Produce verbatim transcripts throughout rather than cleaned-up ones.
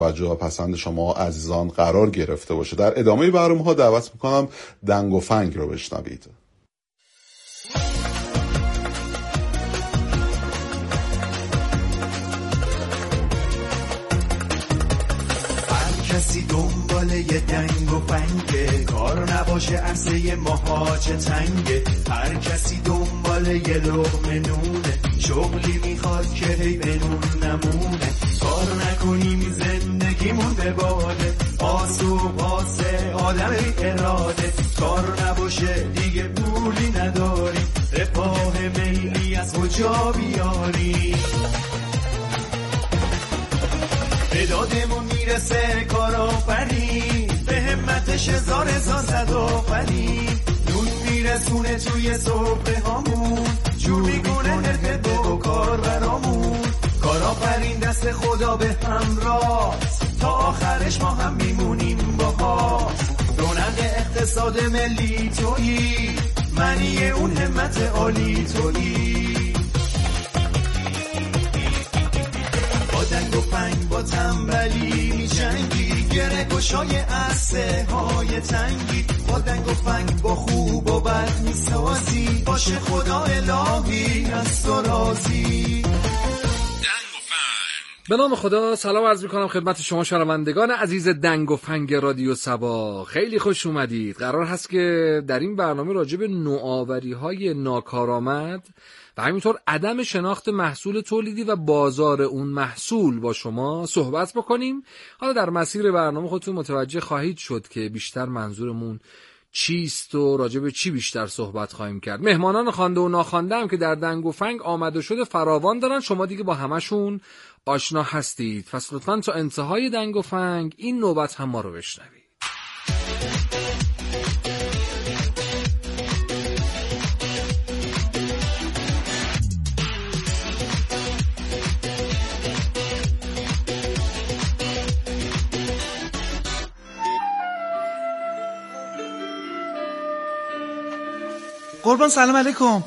توجه و پسند شما عزیزان قرار گرفته باشه. در ادامه برنامه‌ها دعوت میکنم دنگ و فنگ رو بشنوید. کسی دنبال یه دنگ و فنگه، کار نباشه عرصه ماهاچه تنگه. هر کسی دنبال یه لقمه نونه، شغلی میخواد که هی به نون نمونه. کار نکنیم زندگیمون به باده، آسو پاسه آدم اراده. کار نباشه دیگه پولی نداریم، رفاه میلی از کجا بیاریم. به دادمون میرسه کارآفرین، به همتش هزار هزار صدآفرین. نون میرسونه توی صبح هامون، جور میکنه حرفه با کار برامون. کارآفرین دست خدا به همراه، تا آخرش ما هم میمونیم باهاش. رونق اقتصاد ملی تویی، معنی اون همت عالی تویی. دنگ و فنگ با تنبلی میجنگی، گره گشای عرصه های تنگی. با دنگ و فنگ با خوب و بد میسازی، باشه خدا الهی از تو راضی. به نام خدا سلام عرض میکنم خدمت شما شنوندگان عزیز دنگ و فنگ رادیو صبا. خیلی خوش اومدید. قرار هست که در این برنامه راجع به نوآوری‌های ناکارآمد و همینطور عدم شناخت محصول تولیدی و بازار اون محصول با شما صحبت بکنیم. حالا در مسیر برنامه خودتون متوجه خواهید شد که بیشتر منظورمون چیست و راجع به چی بیشتر صحبت خواهیم کرد. مهمانان خوانده و ناخوانده هم که در دنگ و فنگ آمد و شده فراوان دارن، شما دیگه با همشون آشنا هستید. پس لطفاً تا انتهای دنگ و فنگ این نوبت هم ما رو بشنوید. قربان سلام علیکم.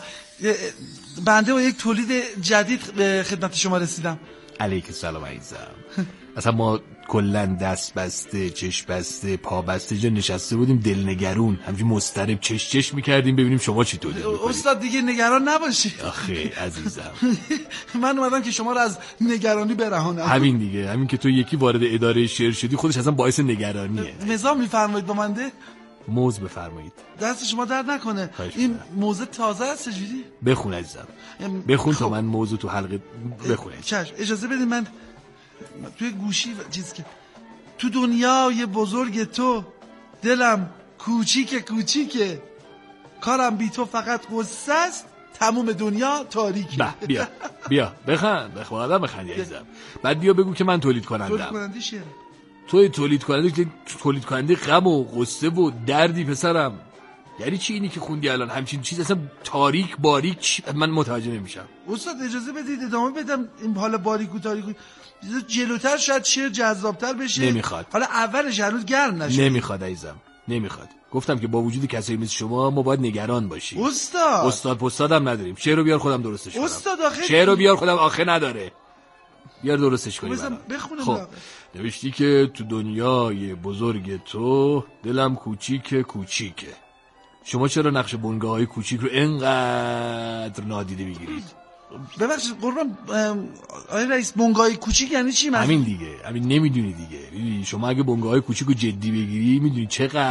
بنده با یک تولید جدید به خدمت شما رسیدم. علیک سلام عزیزم. اصلا ما کلن دست بسته، چشم بسته، پا بسته جا نشسته بودیم دلنگرون، همچین مضطرب چش چش میکردیم ببینیم شما چی تولید میکنید. استاد دیگه نگران نباشی. آخه عزیزم من اومدم که شما رو از نگرانی برهانم. همین دیگه، همین که تو یکی وارد اداره شعر شدی خودش اصلا باعث نگرانیه. نظام میفرمایید با منده؟ موز بفرمایید. دست شما درد نکنه. این موزه تازه است چجوری؟ بخون عزیزم بخون. خب. تا من موضوع تو حلقه بخونه. چشم اجازه بدید من توی گوشی و چیز که تو دنیای بزرگ تو دلم کوچیک کوچیکه، کارم بی تو فقط قصه است، تموم دنیا تاریکه. بیا بیا بخند بخند آدم بخند عزیزم. بعد بیا بگو که من تولید کنندم. تولید کننده چیه؟ توی تولید کننده که تولید کننده غم و غصه و دردی پسرم. یعنی چی اینی که خوندی الان؟ همچین چیز اصلا تاریک باریک چی؟ من متوجه نمیشم. استاد اجازه بدید ادامه بدم. این حالا باریک و تاریک جلوتر شاید شعر جذابتر بشه. نمیخواد. حالا اولش هنوز گرم نشه. نمیخواد عزیزم نمیخواد. گفتم که با وجود کسایی مثل شما ما باید نگران باشیم. استاد استاد پستادم نداریم. شعر رو بیار خودم درستش کنم. استاد آخه شعر رو بیار خودم آخه نداره. بیار درستش کنیم. بخونم. خب نوشتی که تو دنیای بزرگ تو دلم کوچیک کوچیکه. شما چرا نقش بنگاه‌های کوچیک رو اینقدر نادیده میگیرید؟ ببخشید قربان آقای رئیس، بنگاه‌های کوچیک یعنی چی؟ من همین دیگه، همین نمیدونی دیگه. شما اگه بنگاه‌های کوچیک رو جدی بگیری میدونی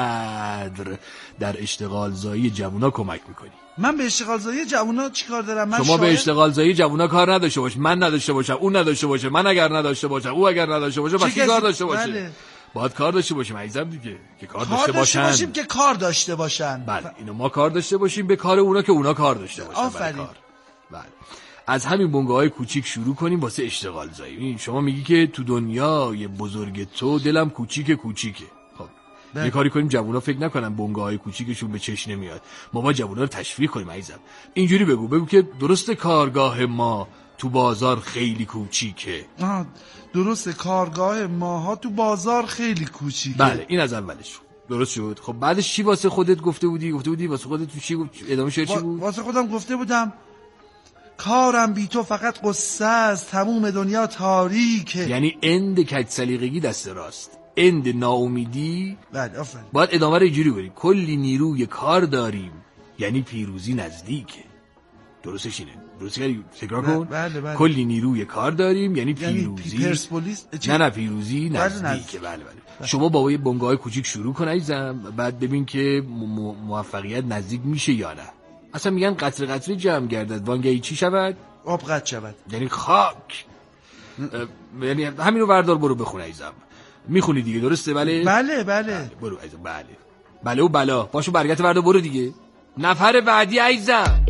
چقدر در اشتغال زایی جوونا کمک میکنی. من به اشتغال زایی جوونا چیکار دارم؟ من شما شاید... به اشتغال زایی جوونا کار نداشته باش، من نداشته باشم، اون نداشته باشه، من اگر نداشته باشم، او اگر نداشته باشه، با کی کار داشته باشه؟ بله. باید کار داشته باشیم عزیزم دیگه، که کار, کار داشته باشن. باشیم که کار داشته باشن. بله اینو ما کار داشته باشیم به کار اونا که اونا کار داشته باشن. آفرین. بله از همین بنگاه‌های کوچیک شروع کنیم واسه اشتغال زایی. شما میگی که تو دنیای بزرگ تو دلم کوچیک کوچیکه. خب یه کاری کنیم جوونا فکر نکنن بنگاه‌های کوچیکشون به چش نمیاد. ما با جوونا رو تشویق کنیم عزیزم. اینجوری بگو بگو که درسته کارگاه ما تو بازار خیلی کوچیکه. آه درسته کارگاه ماها تو بازار خیلی کوچیکه. بله این از اولش درست شد. خب بعدش چی واسه خودت گفته بودی؟ گفته بودی واسه خودت تو چی ادامه شعر چی بود؟ واسه خودم گفته بودم کارم بی تو فقط قصه است، تموم دنیا تاریکه. یعنی اند کج سلیقگی دست راست، اند ناامیدی. بله آفرین. باید ادامه رو اینجوری بری، کلی نیروی کار داریم یعنی پیروزی نزدیکه. درستش اینه؟ درست کردی؟ تکرار کن. بله بله. کلی نیروی کار داریم یعنی پیروزی. یعنی پرسپولیس؟ نه نه پیروزی نزدیکه. بله بله. بله. شما با یه بنگاه کوچیک شروع کن عزیزم، بعد ببین که موفقیت نزدیک میشه یا نه. اصلا میگن قطره قطره جمع گردد وانگهی چی شود؟ آب قطع شود. یعنی خاک. یعنی همین رو وردار برو بخون عزیزم. میخونی دیگه درسته؟ بله بله بله, بله. برو عزیزم. بله بله و بلا باشو برگت وردار برو دیگه. نفر بعدی عزیزم.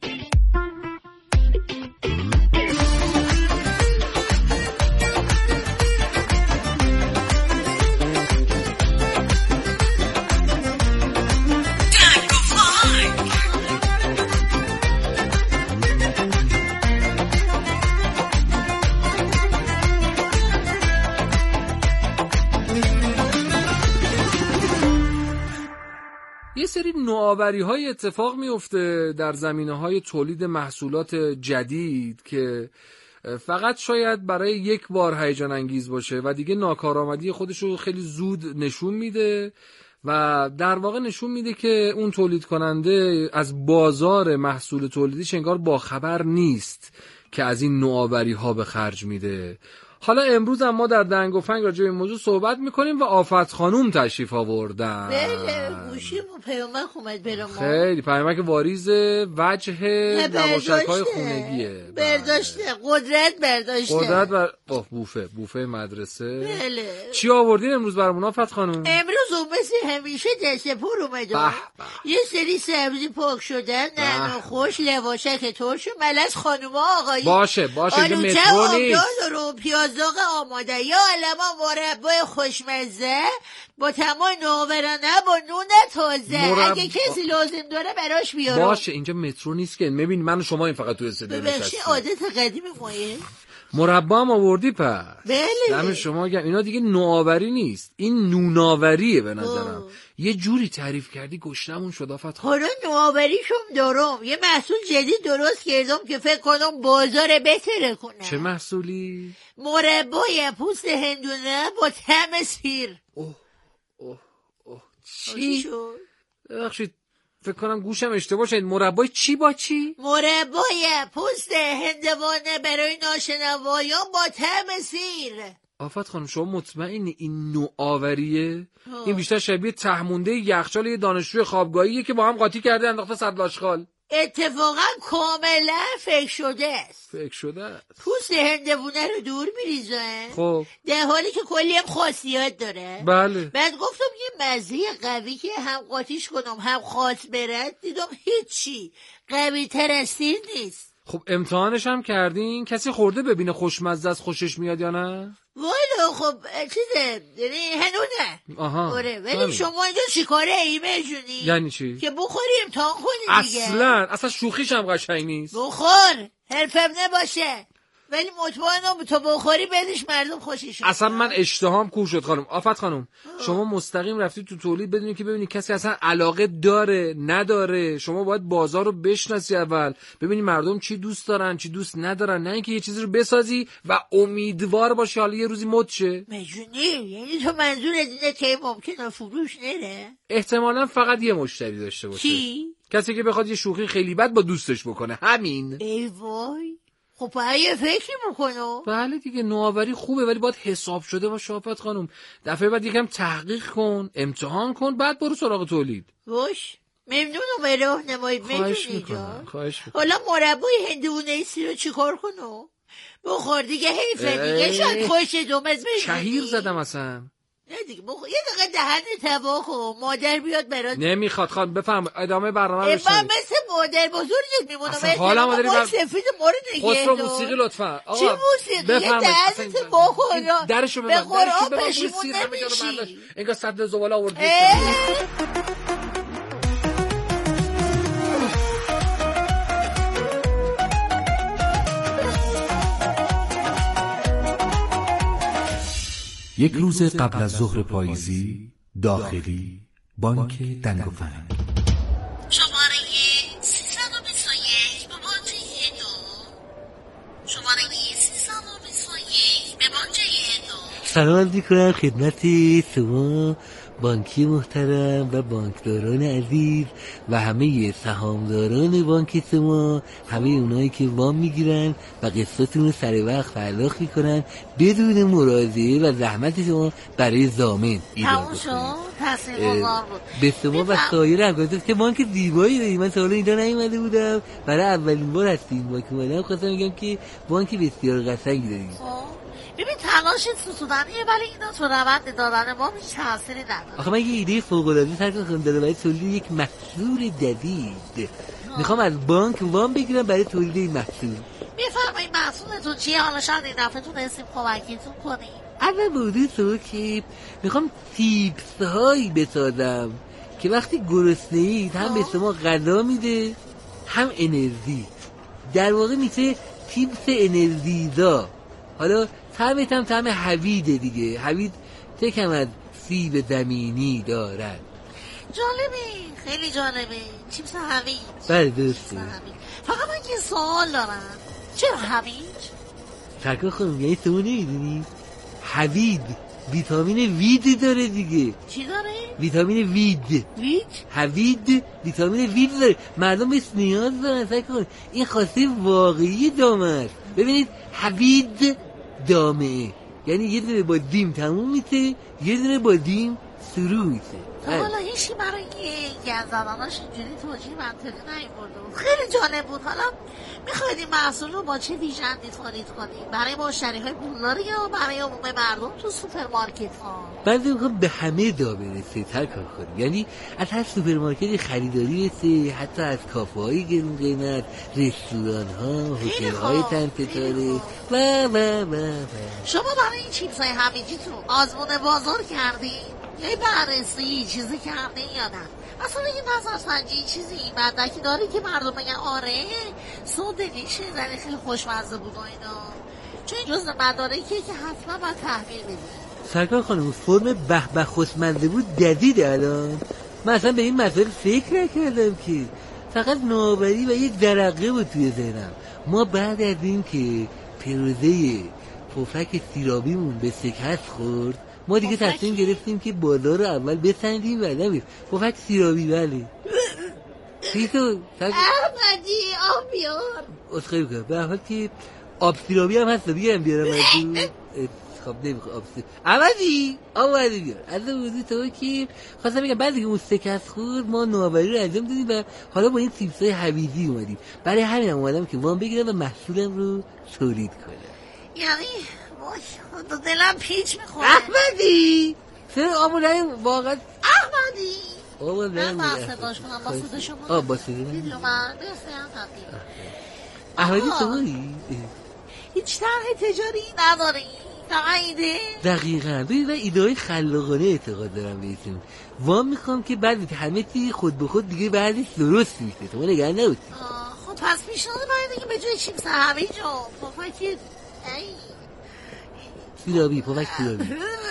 یه سری نوآوری های اتفاق میفته در زمینه های تولید محصولات جدید که فقط شاید برای یک بار هیجان انگیز باشه و دیگه ناکارآمدی خودشو خیلی زود نشون میده و در واقع نشون میده که اون تولید کننده از بازار محصول تولیدیش انگار باخبر نیست که از این نوآوری ها به خرج میده. حالا امروز هم ما در دنگ و فنگ راجع به این موضوع صحبت میکنیم و آفت خانوم تشریف آوردن. بله گوشیم و پیامک اومد برام. خیلی پیامک واریز وجه نواشک‌های خونگیه. برداشته قدرت برداشته قدرت بر اوه بوفه بوفه مدرسه. بله. چی آوردین امروز برامون آفت خانوم؟ امروز مثل همیشه دست پر اومده. یه سری سبزی پاک شدن، نعنا خوش، لواشک ترش و ملس خانوما آقایی. باشه باشه اینجا مترو نیست. پیازداغ آماده یا علما مربای خوشمزه با تمام نوورانه با نون تازه. مرب... اگه کسی لازم داره براش بیارم. باشه اینجا مترو نیست که. ببین من و شما این فقط تو استودیو نشستیم. ببخشید عادت قدیمی مایه. مربا هم آوردی پس. بله. دم شما گم. اینا دیگه نوآوری نیست، این نوناوریه به نظرم. یه جوری تعریف کردی گشنمون شد آفت. حالا نوآوریشم دارم، یه محصول جدید درست کردم که فکر کنم بازار بهتره کنه. چه محصولی؟ مربای پوست هندونه با طعم سیر. اوه اوه اوه چی شد؟ ببخشید فکر کنم گوشم اشتباه شد. مربای چی با چی؟ مربای پوست هندوانه برای ناشنوایان با طعم سیر. آفت خانم شما مطمئنی این نوآوریه؟ این بیشتر شبیه تهمونده یخچال یه دانشجوی خوابگاهیه که با هم قاطی کرده انداخته صدلاشخال. اتفاقا کاملا فکر شده است. فکر شده است. پوست هندوونه رو دور میریزن. خب در حالی که کلی هم خاصیت داره. بله. بعد گفتم یه مزه قوی که هم قاطیش کنم هم خاص برد، دیدم هیچی قوی تر از سیر نیست. خب امتحانش هم کردین؟ کسی خورده ببینه خوشمزه است خوشش میاد یا نه؟ والا خب چیزه یعنی هنو نه. آها آره ولی شما اینجا چیکاره ای میجونی؟ یعنی چی؟ که بخوری امتحان کنی دیگه. اصلا اصلا شوخیش هم قشنگ نیست. بخور حرفم نباشه ولی مطمئنم تو بخوری بدش مردم خوششون. اصلا من اشتهام کور شد خانم. آفت خانم آه. شما مستقیم رفتی تو تولید بدونی که ببینی کسی اصلا علاقه داره نداره. شما باید بازار رو بشناسی اول، ببینی مردم چی دوست دارن چی دوست ندارن، نه اینکه یه چیزی رو بسازی و امیدوار باشی حالا یه روزی مد شه. مجنونی یعنی تو منظور اینه که ممکنه فروش نره؟ احتمالاً فقط یه مشتری داشته باشه. کی؟ کسی که بخواد یه شوخی خیلی بد با دوستش بکنه. همین. ای وای خب باید یه فکری بکنم. بله دیگه نوآوری خوبه ولی باید حساب شده باشه آفت خانم. دفعه بعد یکم تحقیق کن، امتحان کن، بعد برو سراغ تولید. باش ممنونم به راهنمایی. خواهش میکنم. خواهش میکنم. حالا مربای هندونه سی رو چیکار کنم؟ بخور دیگه حیفه دیگه شاید خوش دومز بشی. شهیر زدم اصلا. نه دیگه بخور یه دقیقه دهن تباه کن مادر بیاد برات. نمیخواد خان بفهم ادامه برنامه رو بشنوید. من مثل مادر بزرگت میمونم. اصلا حالا مادری بر... سفید مورد نگه خسرو موسیقی لطفا. آقا چی موسیقی؟ یه دهن تباه کن. درشو ببند. به قرآن پشیمون نمیشی. انگار صد زباله آوردی. یک روز قبل از ظهر پاییزی داخلی بانک دنگ و فنگ. شماره سیصد و بیست و یک به بانک هندو سلام عرض می‌کنم خدمت شما بانکی محترم و بانکداران عزیز و همه سهامداران بانک شما، همه اونایی که وام میگیرن و قسطاتون رو سر وقت پرداخت میکنن بدون مراجعه و زحمت شما برای ضامن. تموم شد؟ تاثیرگذار بود. به شما و سایر همکارانم که بانک زیبایی داریم. من سال اینجا نیومده بودم، برای اولین بار هستیم بانک اومدم. خواستم بگم که بانک بسیار قشنگی داریم. ببین تلاشت ستودنیه ولی اینا تو روند دادن ما هیچ تأثیری نداره. آخه من یه ایده فوق‌العاده سرکار خانم دارم برای تولید یک محصول جدید. میخوام از بانک وام بگیرم برای تولید این محصول. میفرمایید محصولتون چیه؟ حالا شاید این دفعه تونستیم کمکتون کنیم. اول بوده تو که میخوام تیپس هایی بسازم که وقتی گرسنه‌اید هم به شما غذا میده هم انرژی. در واقع میشه تیپس انرژیزا. حالا طعمت هم طعم حویده دیگه. حوید تکم از سیب زمینی دارد. جالبه، خیلی جالبه. چیپس حویج. بله درسته. فقط من یه سوال دارم، چرا حویج؟ سرکار خانم یعنی تو نمیدونی؟ حوید ویتامین وید داره دیگه. چی داره؟ ویتامین وید. وید؟ حوید ویتامین وید داره. مردم بهش نیاز دارن. سرکار این خاصه واقعی دامه است. ببینید حوید دامه یعنی یه دونه با دیم تموم میشه، یه دونه با دیم شروع میشه. حالا هیچی برای گن زدناش اینجوری توجیه منطقی نیورده بود. خیلی جالب بود. حالا میخواید این محصول رو با چه ویژندی تولید کنید؟ برای مشتری های پولداری یا برای عموم مردم تو سوپرمارکت ها؟ بعد میخوام به همه دا برسه هر کار کنیم. یعنی از هر سوپرمارکتی خریداری رسه، حتی از کافه های گرون قیمت، رستوران ها، هتل های چند ستاره و و و و شما برای این چیپس های همیجیتون آزمون بازار کردین؟ یه بررسی چیزی کرده یا نه؟ اصلا یه نظر سنجی چیزی مدرکی داری که مردم بگن آره سوده میشه زنی خیلی خوشمزه بود و اینا؟ چون این جزء مدارکیه که حتما باید تحویل بدید. سرکار خانم فرم به به خوشمزه بود جدید الان. من اصلا به این مسئله فکر نکردم که فقط نوآوری و یک درقه بود توی ذهنم. ما بعد از این که پروژه پفک سیرابیمون به شکست خورد، ما دیگه تصمیم گرفتیم که بازار رو اول بسنجیم بعد نمیم. پفک سیرابی بله. پیتو احمدی آب بیار. اسخایی بکنم به احمد که آب سیرابی هم هست دیگه هم بیارم از دو. خب نمیخواه آب سیرابی احمدی آب باید بیار. از دو بودی تو که خواستم بگم بعد که اون شکست خورد ما نوآوری رو انجام دادیم و حالا با این تیپس های حویجی اومدیم. برای همین هم اومدم که وام بگیرم و محصولم رو تولید کنم. یعنی وای دلم پیچ میخوره. احمدی چرا آبو نیم واقعا احمدی آبو نیم من باید صداش کنم با صدا شما آب با صدا ویدیو من بسیم تبدیل. احمدی توی هیچ طرح تجاری نداری؟ فقط ایده؟ دقیقا ببین ایده های خلاقانه اعتقاد دارم بهتون. وام میخوام که بعد همه چی خود به خود دیگه بعدش درست میشه. تو نگران نباشی. خب پس پیشنهاد من دیگه به جای چیپس حویج و پفک ای سیرابی پفک سیرابی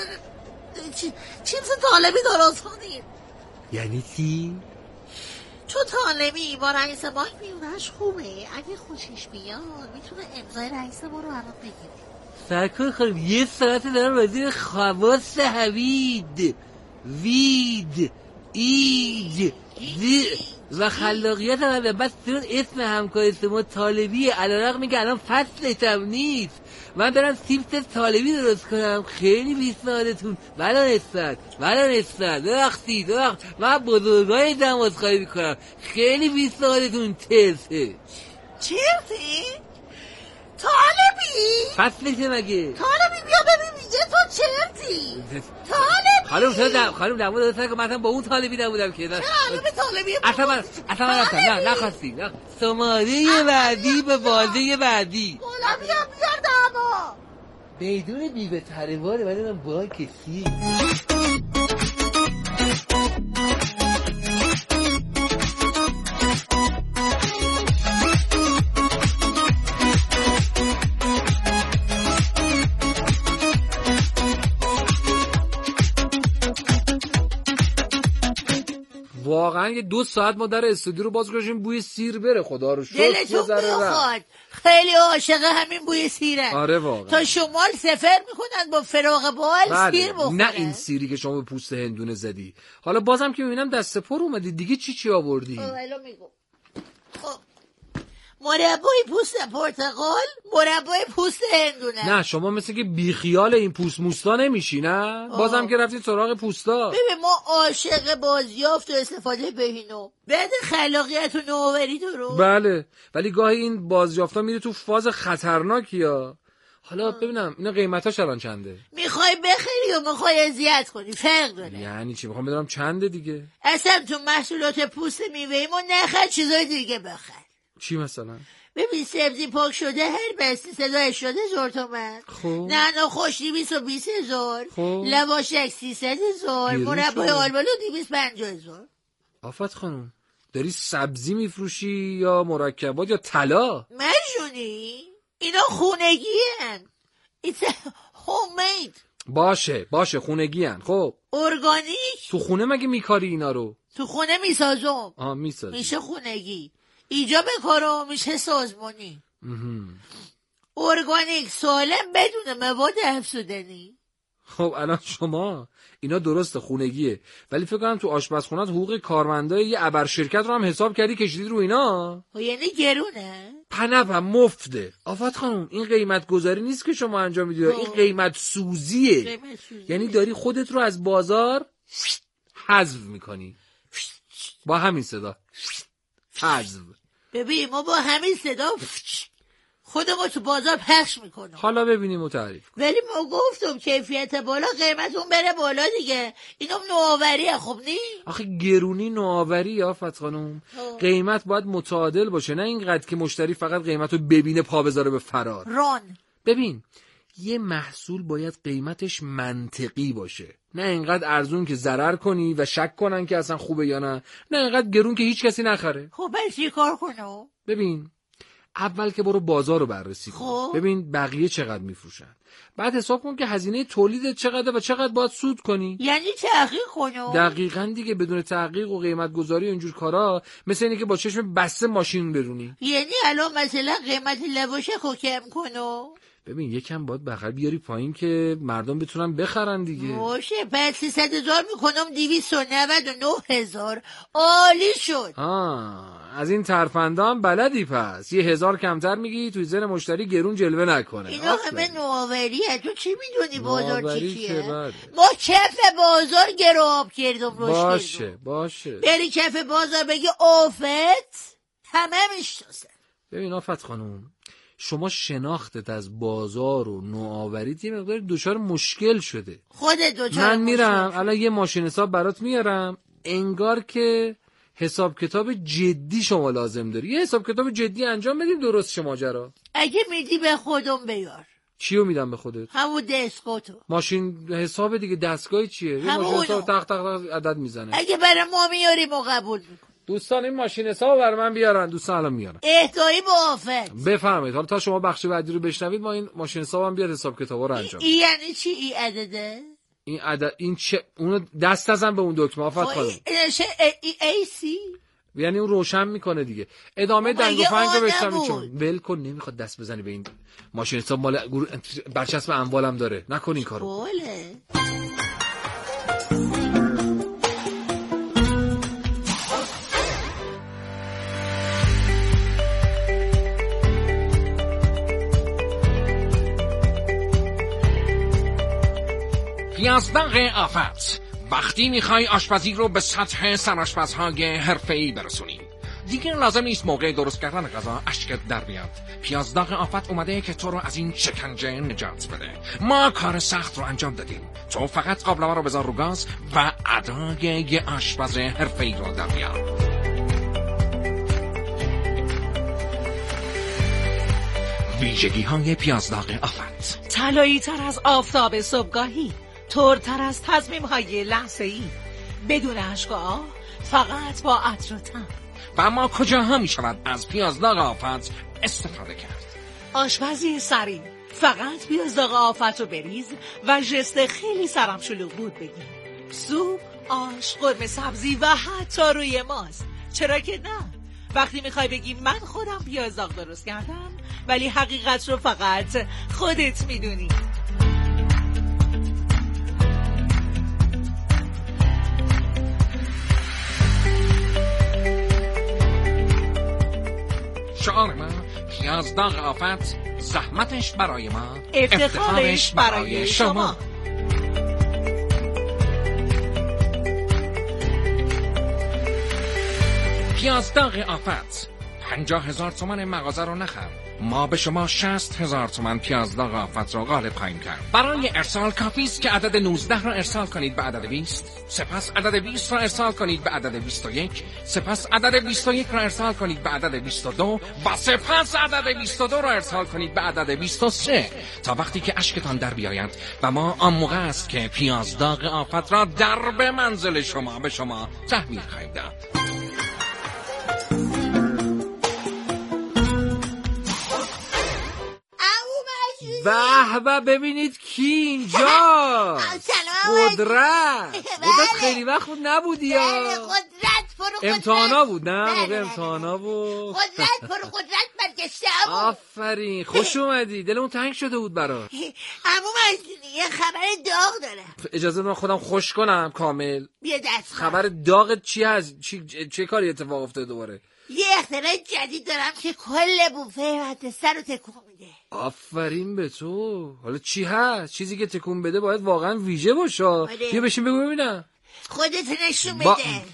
چیپس طالبی درست کنید. یعنی چی؟ چون طالبی با رئیس بانک میونش خوبه، اگه خوشش بیاد میتونه امضای رئیس ما رو الان بگیره. سرکار خانم یه ساعت دارم راجع به خواص حوید وید ایج دی و خلاقیت هم هم بس چون اسم همکار ما طالبیه علیرغم میگه الان فصلش هم نیست. من برم تیپس طالبی درست کنم. خیلی پیشنهادتون ولا نستد ولا نستد ببخشید ببخشید من بزرگای دماز خواهی میکنم. خیلی پیشنهادتون ترسه. چرتی؟ طالبی؟ فصلشه مگه؟ طالبی بیا ببین میگه تو چرتی؟ طالبی؟ خانم تو دم خانم دم بود که مثلا با اون طالبی نبودم که نه به طالبی اصلا من اصلا من رفتم نه نخواستی نه شماره بعدی به بازه بعدی طالبی هم بیار دما بدون بیوه ترواره ولی من با کسی واقعا یه دو ساعت ما در استودیو رو باز گذاشتیم بوی سیر بره، خدا رو شکر. دلتون بخواد، خیلی عاشق همین بوی سیرن. آره واقعا. تا شمال سفر میکنن با فراق بال بله. سیر بخورن. نه این سیری که شما به پوست هندونه زدی. حالا بازم که میبینم دست پر اومدی دیگه، چی چی آوردی؟ خب الان میگم. خب مربای پوست پرتقال، مربای پوست هندونه. نه شما مثل که بیخیال این پوست موستا نمیشی، نه؟ بازم که رفتید سراغ پوستا. ببین ما عاشق بازیافت و استفاده بهینو، بعد خلاقیت و نوآوری درو. بله، ولی گاهی این بازیافتا میره تو فاز خطرناکی ها. حالا ببینم اینا قیمتاش الان چنده؟ میخوای بخری و میخوای اذیت کنی، فرق داره. یعنی چی؟ میخوام بدونم چنده دیگه. اصلا تو محصولات پوست میوه‌ای ما نخر، چیزای دیگه بخر. چی مثلا؟ ببین سبزی پاک شده هر بستی صدا هشتاد هزار تومن، خب نعنا خوش دویست و بیست هزار، خب لواشک سیصد هزار، مربای آلبالو دویست پنجاه هزار. آفت خانم داری سبزی میفروشی یا مرکبات یا طلا؟ مجنونی؟ اینا خونگی هن. It's a homemade. باشه باشه خونگی هن. خب ارگانیک. تو خونه مگه میکاری اینا رو؟ تو خونه میسازم. آه میسازی. میشه خونگی. ایجا بکارم میشه سازمانی. ارگانیک سالم بدون مواد افزودنی. خب الان شما اینا درسته خونگیه، ولی فکر کنم تو آشپزخونه‌ات حقوق کارمندای یه ابر شرکت رو هم حساب کردی کشیدی رو اینا. خب یعنی گرونه؟ پنپم مفته. آفت خانم این قیمت گذاری نیست که شما انجام میدی، این قیمت سوزیه. قیمت سوزیه. یعنی داری خودت رو از بازار حذف میکنی با همین صدا. حذف. ببین ما با همین صدا خودمو تو بازار پخش میکنم. حالا ببینیم و تعریف کن. ولی ما گفتم کیفیت بالا قیمت اون بره بالا دیگه. اینم نوآوریه. خب نی؟ آخه گرونی نوآوری آفت خانم. قیمت باید متعادل باشه، نه اینقدر که مشتری فقط قیمت رو ببینه پا بذاره به فرار. ران ببین یه محصول باید قیمتش منطقی باشه، نه اینقدر ارزون که ضرر کنی و شک کنن که اصلا خوبه یا نه، نه اینقدر گرون که هیچ کسی نخره. خب بس چی کار کنم؟ ببین اول که برو بازار رو بررسی کن، ببین بقیه چقدر میفروشن، بعد حساب کن که هزینه تولیدت چقدره و چقدر باید سود کنی. یعنی تحقیق کنم؟ دقیقاً دیگه. بدون تحقیق و قیمت گذاری و اینجور کارا مثل اینه که با چشم بسته ماشین برونی. یعنی الان مثلا قیمت لواشک رو کم کنم؟ ببین یکم باید بغل بیاری پایین که مردم بتونن بخرن دیگه. باشه پس سیصد هزار میکنم دویست و نود و نه هزار. عالی شد. آه از این ترفنده هم بلدی، پس یه هزار کمتر میگی توی ذهن مشتری گرون جلوه نکنه. اینا همه نوآوریه. تو چی میدونی بازار چی چیه؟ بله. ما کف بازار گراب کردم روش باشه کردم. باشه بری کف بازار بگی آفت همه میشناسن. ببین آفت خانم شما شناختت از بازار و نوآوریت یه مقدار دچار مشکل شده. خودت دچار من میرم الان یه ماشین حساب برات میارم، انگار که حساب کتاب جدی شما لازم داری. یه حساب کتاب جدی انجام بدیم درست شه ماجرا. اگه میدی به خودم بیار. چیو میدم به خودت؟ همون دستگاهتو. ماشین حساب دیگه. دستگاهی چیه؟ یه ماشین حساب تق تق تق عدد میزنه. اگه برای ما میاری ما قبول میکنم. دوستان این ماشین حساب برای من بیارن. دوستان الان میارن. اهدایی با آفت. بفرمایید. حالا تا شما بخش بعدی رو بشنوید ما این ماشین حسابم بیاد حساب کتابا رو انجام. این یعنی چی این عدده؟ این عدد این چه اونو دست نزن به اون دکمه آفت خانم. این چه ای ای سی؟ یعنی اون روشن میکنه دیگه. ادامه دنگ و فنگ رو بشنوید. چون ول کن نمیخواد دست بزنی به این ماشین حساب. مال برچسب اموالم داره. نکن این کارو. بله. پیازداغ آفت. وقتی میخوای آشپزی رو به سطح سرآشپزهای حرفه‌ای برسونی دیگه لازم نیست موقع درست کردن غذا اشکت در بیاد. پیازداغ آفت اومده که تو رو از این شکنجه نجات بده. ما کار سخت رو انجام دادیم، تو فقط قابلمه رو بذار رو گاز و ادای یه آشپز حرفه‌ای رو در بیار. ویژگی های پیازداغ آفت: طلایی تر از آفتاب صبحگاهی، ترتر از تصمیم های لحظه‌ای، بدون اشک و آه، فقط با عطر و طعم. و اما کجاها می شود از پیازداغ آفت استفاده کرد؟ آشپزی سریع، فقط پیازداغ آفت رو بریز و ژست خیلی سرم شلوغ بود بگی. سوپ، آش، قرمه سبزی و حتی روی ماست. چرا که نه؟ وقتی میخوای بگی من خودم پیاز داغ درست کردم، ولی حقیقت رو فقط خودت میدونی. شعار ما پیاز داغ آفت، زحمتش برای ما، افتخارش برای شما. پیاز داغ آفت، پنجاه هزار تومن مغازه رو نخر. ما به شما شصت هزار تومن پیاز داغ آفت رو غالب خواهیم کرد. برای ارسال کافی است که عدد نوزده رو ارسال کنید به عدد بیست، سپس عدد بیست رو ارسال کنید به عدد بیست و یک، سپس عدد بیست و یک رو ارسال کنید به عدد بیست و دو و سپس عدد بیست و دو رو ارسال کنید به عدد بیست و سه تا وقتی که اشکتان در بیاید و ما آن موقع است که پیاز داغ آفت را در به منزل شما به شما تحویل خواهیم داد. به به ببینید کی اینجا. قدرت قدرت خیلی وقت بود نبودی یا قدرت پرو امتحانا بود نه موقع امتحانا بود. قدرت پرو قدرت برگشته. آفرین خوش اومدی. دلمون تنگ شده بود برات. عمو مجنونی یه خبر داغ دارم. اجازه من خودم خوش کنم کامل. بیا دست خبر داغ چی هست؟ چی چه کاری اتفاق افتاده دوباره؟ یه اختراع جدید دارم که کل بوفه مدرسه رو تکون میده. آفرین به تو. حالا چی هست؟ چیزی که تکون بده باید واقعا ویژه باشه. بیا بشین بگو ببینم. خودت نشون بده. با...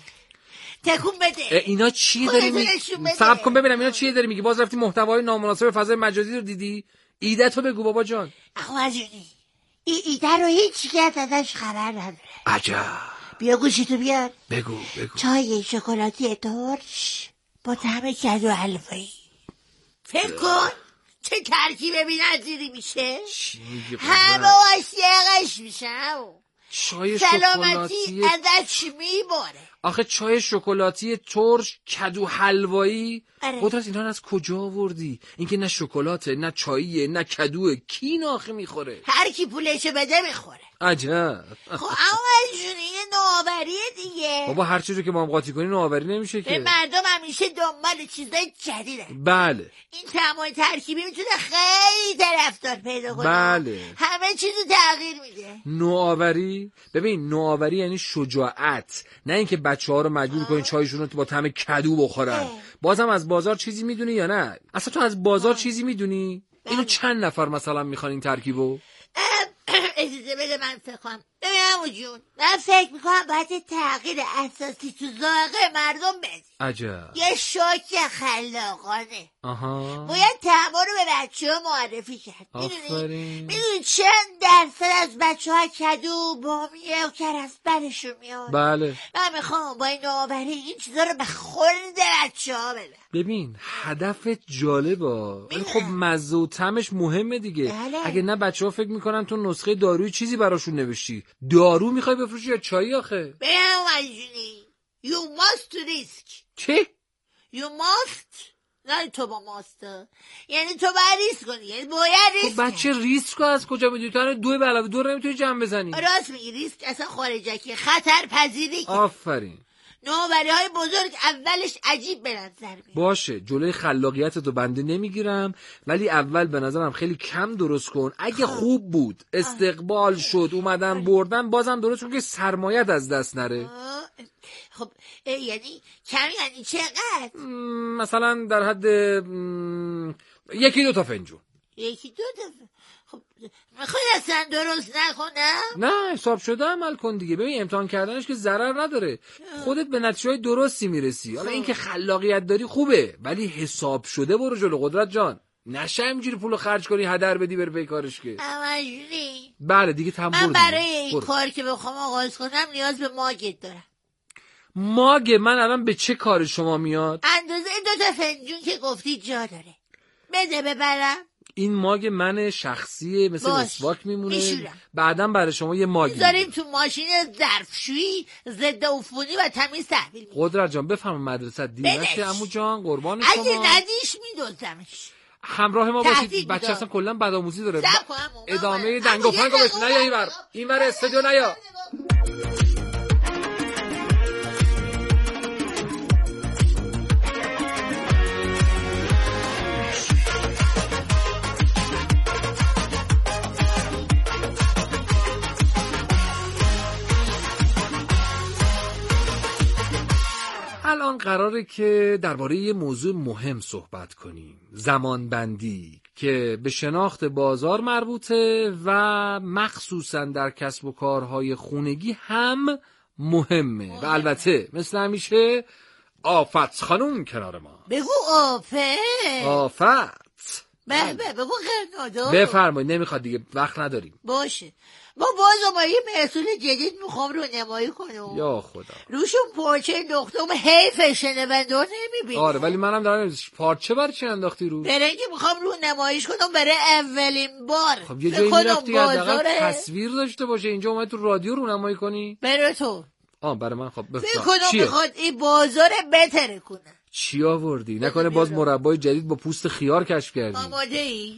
تکون بده. اینا چی داری میگی؟ صبر کن ببینم اینا چی داری میگی؟ باز رفتی محتوای نامناسب فضای مجازی رو دیدی؟ ایده تو بگو بابا جان. آقا مجنونی این ایده رو هیچ کس ازش خبر نداره. عجب. بیا گوشی تو بیار. بگو بگو. چای شکلاتی ترش با طعم کدو حلوایی. فکر کن چه ترکیب بی‌نظیری میشه. چی میگی؟ همه عاشقش میشن. چای سلامتی شکلاتی ازش میباره. آخه چای شکلاتی ترش کدو حلوایی. آره. قدرت اینا از کجا آوردی؟ اینکه نه شکلاته نه چاییه نه کدوه. کی ناخه میخوره؟ هر کی پولشو بده میخوره. عجب. خب اما جون این نوآوریه دیگه. بابا هر چیزی که با هم قاطی کنی نوآوری نمیشه که. مردم همیشه دنبال چیزای جدیده. بله. این تمام ترکیبی میتونه خیلی طرفدار پیدا کنه. بله. همه چیزو تغییر میده. نوآوری؟ ببین نوآوری یعنی شجاعت، نه اینکه بچه‌ها رو مجبور کنی چایشون رو با طعم کدو بخورن. اه. بازم از بازار چیزی میدونی یا نه؟ اصلا تو از بازار اه. چیزی میدونی؟ اینو چند نفر مثلا میخوان این ترکیبو؟ اجازه بده من فکر کنم. ببین عمو جون من فکر میکنم باید تغییر اساسی تو ذائقه مردم بدی. عجب. یه شوک خلاقانه. آها. باید طعما رو به بچه ها معرفی کرد. آفرین. میدونی چند درصد از بچه ها کدو بامیه و کرست برشون میاد. بله. من میخوام با این نوآوری این چیزا رو به خورد بچه ها بدم. ببین هدفت جالبه ولی خب مزه و طعمش مهمه دیگه. بله. اگه نه بچه‌ها فکر میکنن تو نسخه دارویی چیزی براشون نوشتی. دارو میخوای بفروشی یا چایی آخه؟ ببین مجنونی You must risk. چی؟ You must نه تو با ماسته یعنی تو باید ریسک کنی. یعنی باید ریسک. خب بچه ریسک از کجا میدونی؟ تو دو به علاوه دو رو نمیتونی جمع بزنی. راست میگی ریسک اصلا خارجه که خطر پذیری. آفرین. نوآوری های بزرگ اولش عجیب به نظر میاد. باشه جلوی خلاقیت تو بنده نمیگیرم ولی اول به نظرم خیلی کم درست کن. اگه خوب بود استقبال شد اومدن بردن بازم درست کن که سرمایت از دست نره. خب یعنی کم یعنی چقدر؟ مثلا در حد یکی دو تا فنجون. یکی دو تا خب میخوای اصلا درست نکنم؟ نه حساب شده عمل کن دیگه. ببین امتحان کردنش که ضرر نداره. خودت به نتیجه درستی میرسی. حالا اینکه خلاقیت داری خوبه ولی حساب شده برو جلو قدرت جان. نشه اینجوری پولو خرج کنی هدر بدی بر بیکارش که. امجوری بله دیگه تمام. من برای این کار که بخوام آغاز کنم نیاز به ماگت دارم. ماگ من الان به چه کار شما میاد؟ اندازه دو تا فنجون که گفتی جا داره. بده ببرم. این ماگ من شخصیه مثل مسواک میمونه. بعدم برای شما یه ماگ میذاریم تو ماشین ظرفشویی ضد عفونی و تمیز تحویل. قدرت جان بفهم مدرسه دیر نشه عمو جان قربان شما. اگه ندیش میدوزمش. همراه ما باشید. بچه اصلا کلا بدآموزی داره. ادامه دنگ و فنگ رو بشن. نیا اینور اینور استودیو نیا. الان قراره که درباره یه موضوع مهم صحبت کنیم، زمان بندی، که به شناخت بازار مربوطه و مخصوصا در کسب و کارهای خونگی هم مهمه. و البته مثل همیشه آفت خانوم کنار ما. بگو آفت. آفت به به بگو قرنادا. بفرمایید، نمیخواد دیگه، وقت نداریم. باشه، ما باز با یه محصول جدید میخوام رو نمایی کنم. یا خدا، روشون پارچه انداختم، حیف شنونده نمیبینه. آره ولی منم دارم پارچه برای چی انداختی رو؟ برای اینکه میخوام رو نمایش کنم برای اولین بار. خب یه جایی میرفتی حداقل تصویر داشته باشه، اینجا اومد تو رادیو رو نمایی کنی؟ برای تو. آه برای من. خب فکر کنم میخواد این بازار بهتره کنه. چی آوردی؟ نکنه باز مربای جدید با پوست خیار کشف کردی؟ آماده ای؟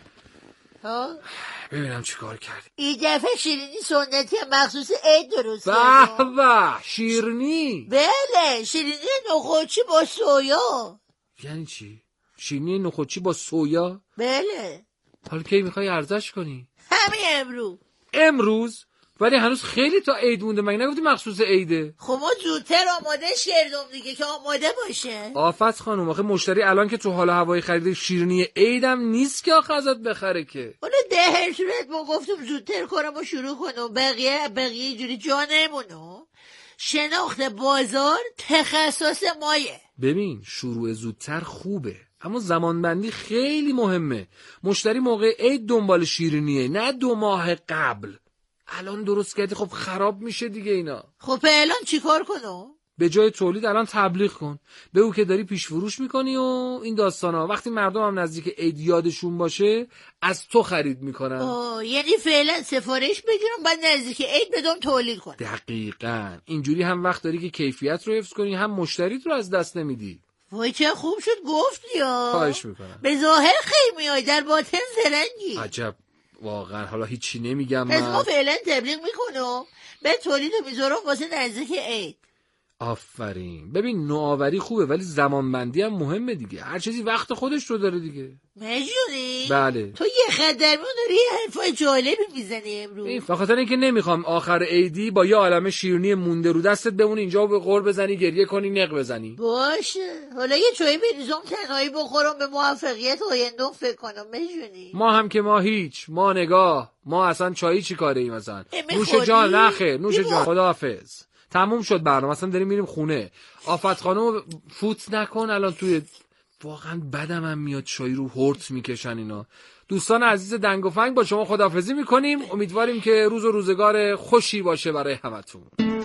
ها؟ ببینم چی کار کردی. این دفعه شیرینی سنتی مخصوص عید درست کردم. به به، شیرینی؟ بله، شیرینی نخودچی با سویا. یعنی چی؟ شیرینی نخودچی با سویا؟ بله. حالا کی میخوای عرضش کنی؟ همین امروز. امروز؟ ولی هنوز خیلی تا عید مونده، مگه نگفتی مخصوص عیده؟ خب ما زودتر آمادهش کردم دیگه که آماده باشه. آفت خانم، آخه مشتری الان که تو حال هوای خرید شیرینی عیدم نیست که آخه ازت بخره که. حالا ده هر صورت ما گفتم زودتر کارم رو شروع کنم، بقیه بقیه اینجوری جا نمونو. شناخت بازار تخصص مایه. ببین شروع زودتر خوبه، اما زمانبندی خیلی مهمه. مشتری موقع عید دنبال شیرینیه، نه دو ماه قبل. الان درست کردی خب خراب میشه دیگه اینا. خب الان چی کار کنم؟ به جای تولید الان تبلیغ کن، بگو که داری پیش فروش میکنی و این داستانا. وقتی مردم هم نزدیک عید یادشون باشه از تو خرید میکنن. آه، یعنی فعلا سفارش بگیرم بعد نزدیک عید بدم تولید کنم. دقیقاً. اینجوری هم وقت داری که کیفیت رو حفظ کنی، هم مشتریت رو از دست نمیدی. وای چه خوب شد گفتی ها. خواهش میکنم. به ظاهر خیلی میای، در باطن زرنگی. عجب واقعا. حالا هیچی نمیگم پس من. ما فعلا تبلیغ میکنم به تولید رو میذارم واسه نزدیک عید. آفرین. ببین نوآوری خوبه ولی زمانبندی هم مهمه دیگه. هر چیزی وقت خودش رو داره دیگه. مجنونی؟ بله. تو یه خدرمون داری یه حرفای جالبی میزنی امروز. این بخاطر اینکه نمیخوام آخر عیدی با یه عالمه شیرینی مونده رو دستت بمونی اینجا به قور بزنی، گریه کنی، نق بزنی. باشه. حالا یه چایی بریزم تنهایی بخورم، به موفقیت آیندم فکر کنم. مجنونی؟ ما هم که ما هیچ، ما نگاه، ما اصلا چایی چی کاره ایم اصلا. نوش جان. نخیر نوش جان. خداحافظ. تموم شد برنامه، اصلا داریم میریم خونه. آفت خانم فوت نکن الان توی. واقعا بدم هم میاد چای رو هورت میکشن اینا. دوستان عزیز دنگ و فنگ با شما خداحافظی میکنیم. امیدواریم که روز و روزگار خوشی باشه برای همتون.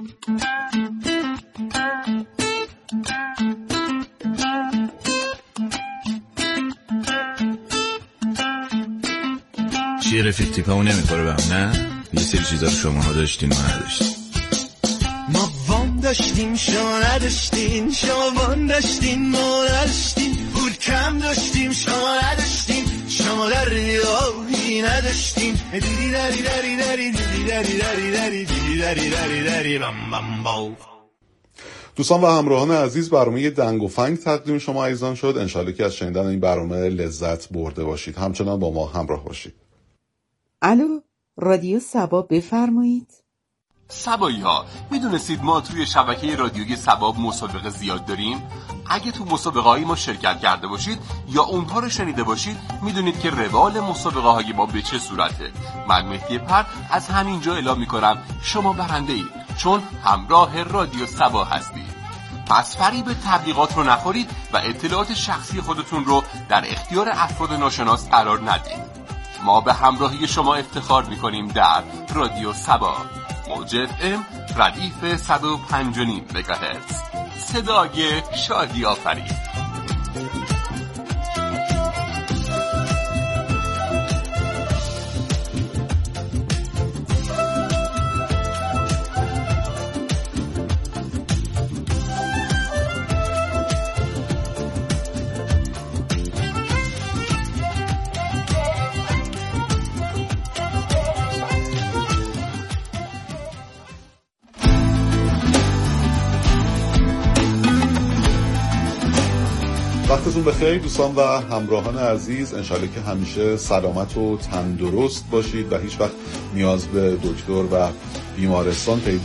چیه رفیق تیپمون نمیخوره به هم نه؟ یه سری چیزا رو شما ها داشتین ما نداشتیم. ما وام داشتیم شما نداشتین، شما وام داشتین ما نداشتین، پول کم داشتیم شما نداشتین، شما دریایی نداشتین. دیدی داری داری داری دیدی داری داری داری دیدی داری داری داری بام بام باو. دوستان و همراهان عزیز، برنامه دنگ و فنگ تقدیم شما عزیزان شد. انشالله که از شنیدن این برنامه لذت برده باشید. همچنان با ما همراه باشید. الو، رادیو سبا بفرمایید. سبایی ها، میدونستید ما توی شبکه رادیویی سبا مسابقه زیاد داریم؟ اگه تو مسابقه های ما شرکت کرده باشید یا اونها رو شنیده باشید میدونید که روال مسابقه های ما به چه صورته. من مهدی پر از همینجا اعلام میکنم شما برنده اید، چون همراه رادیو سبا هستید. پس فریب تبلیغات رو نخورید و اطلاعات شخصی خودتون رو در اختیار افراد ناشناس قرار ندید. ما به همراهی شما افتخار میکنیم در رادیو سبا. موج اف ام ردیف صد و پنج و نیم مگاهرتز. صدای شادی آفرین. وقتتون بخیر دوستان و همراهان عزیز. انشالله که همیشه سلامت و تندرست باشید و هیچ وقت نیاز به دکتر و بیمارستان پیدا